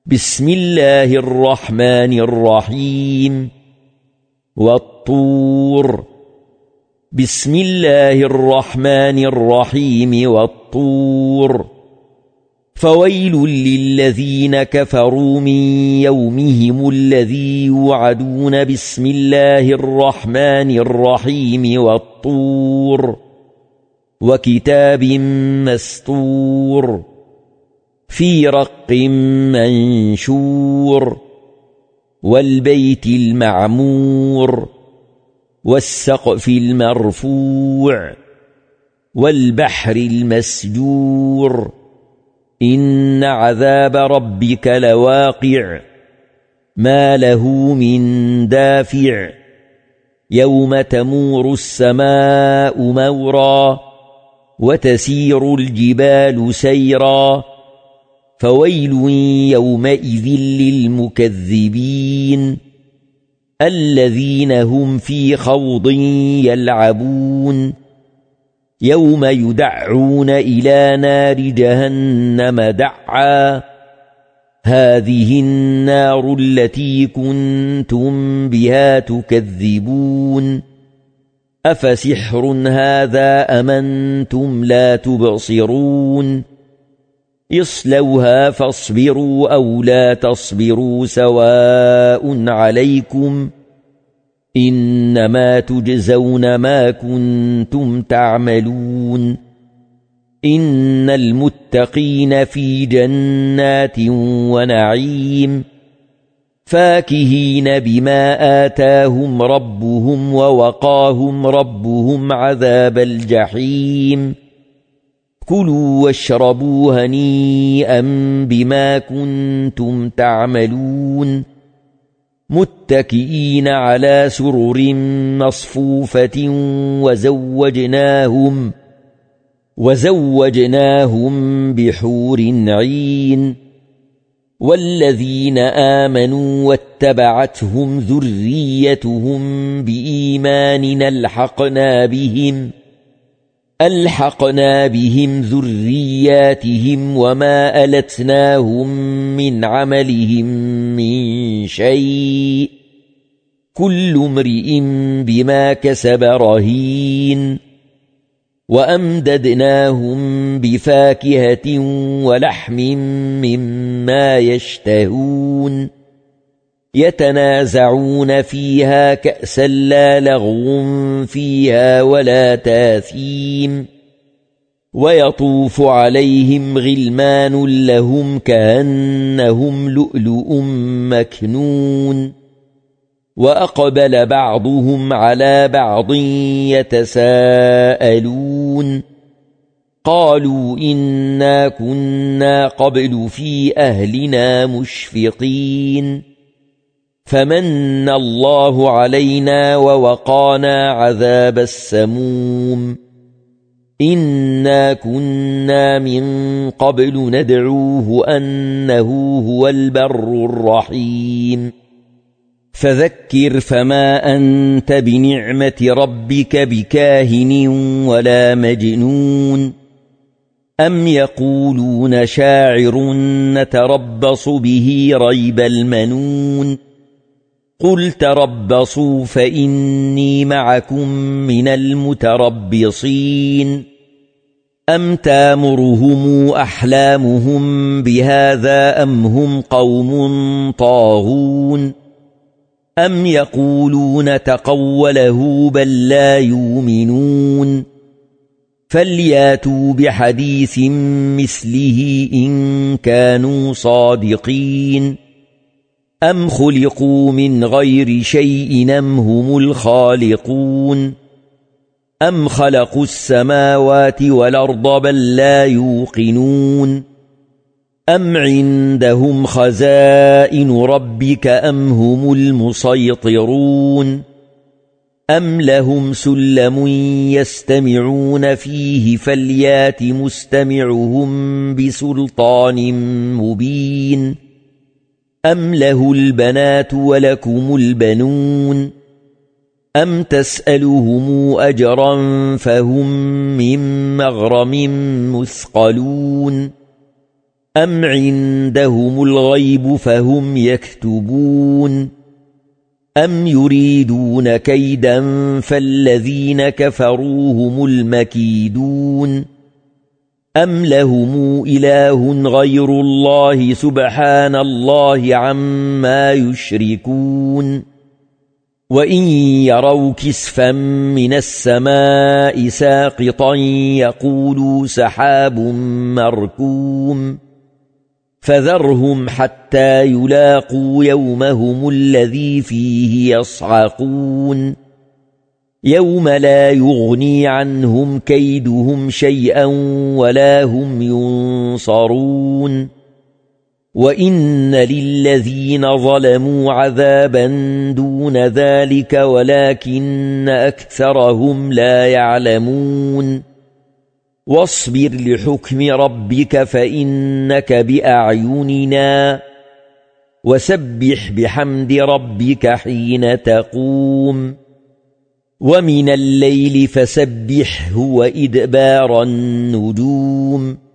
بسم الله الرحمن الرحيم والطور. بسم الله الرحمن الرحيم والطور. فويل للذين كفروا من يومهم الذي يوعدون. بسم الله الرحمن الرحيم والطور وكتاب مسطور في رق منشور والبيت المعمور والسقف المرفوع والبحر المسجور. إن عذاب ربك لواقع ما له من دافع. يوم تمور السماء مورا وتسير الجبال سيرا. فويل يومئذ للمكذبين الذين هم في خوض يلعبون. يوم يدعون إلى نار جهنم دعا. هذه النار التي كنتم بها تكذبون. أفسحر هذا أم أنتم لا تبصرون. اصلوها فاصبروا أو لا تصبروا سواء عليكم إنما تجزون ما كنتم تعملون. إن المتقين في جنات ونعيم فاكهين بما آتاهم ربهم ووقاهم ربهم عذاب الجحيم. كلوا واشربوا هنيئا بما كنتم تعملون. متكئين على سرر مصفوفة وزوجناهم بحور عين. والذين آمنوا واتبعتهم ذريتهم بإيمان ألحقنا بهم ذرياتهم وما ألتناهم من عملهم من شيء. كل امرئ بما كسب رهين. وأمددناهم بفاكهة ولحم مما يشتهون. يتنازعون فيها كأسا لا لغو فيها ولا تاثيم. ويطوف عليهم غلمان لهم كأنهم لؤلؤ مكنون. وأقبل بعضهم على بعض يتساءلون. قالوا إنا كنا قبل في أهلنا مشفقين فمن الله علينا ووقانا عذاب السموم. إنا كنا من قبل ندعوه أنه هو البر الرحيم. فذكر فما أنت بنعمة ربك بكاهن ولا مجنون. أم يقولون شاعر نتربص به ريب المنون. قل تربصوا فإني معكم من المتربصين. أم تامرهم أحلامهم بهذا أم هم قوم طاغون. أم يقولون تقوله بل لا يؤمنون. فلياتوا بحديث مثله إن كانوا صادقين. أم خلقوا من غير شيء أم هم الخالقون. أم خلقوا السماوات والأرض بل لا يوقنون. أم عندهم خزائن ربك أم هم المسيطرون. أم لهم سلم يستمعون فيه فليات مستمعهم بسلطان مبين. أم له البنات ولكم البنون. أم تسألهم أجرا فهم من مغرم مثقلون. أم عندهم الغيب فهم يكتبون أم يريدون كيدا فالذين كفروا هم المكيدون أم لهم إله غير الله سبحان الله عما يشركون وإن يروا كسفا من السماء ساقطا يقولوا سحاب مركوم فذرهم حتى يلاقوا يومهم الذي فيه يصعقون يوم لا يغني عنهم كيدهم شيئا ولا هم ينصرون وإن للذين ظلموا عذابا دون ذلك ولكن أكثرهم لا يعلمون واصبر لحكم ربك فإنك بأعيننا وسبح بحمد ربك حين تقوم ومن الليل فسبحه وإدبار النجوم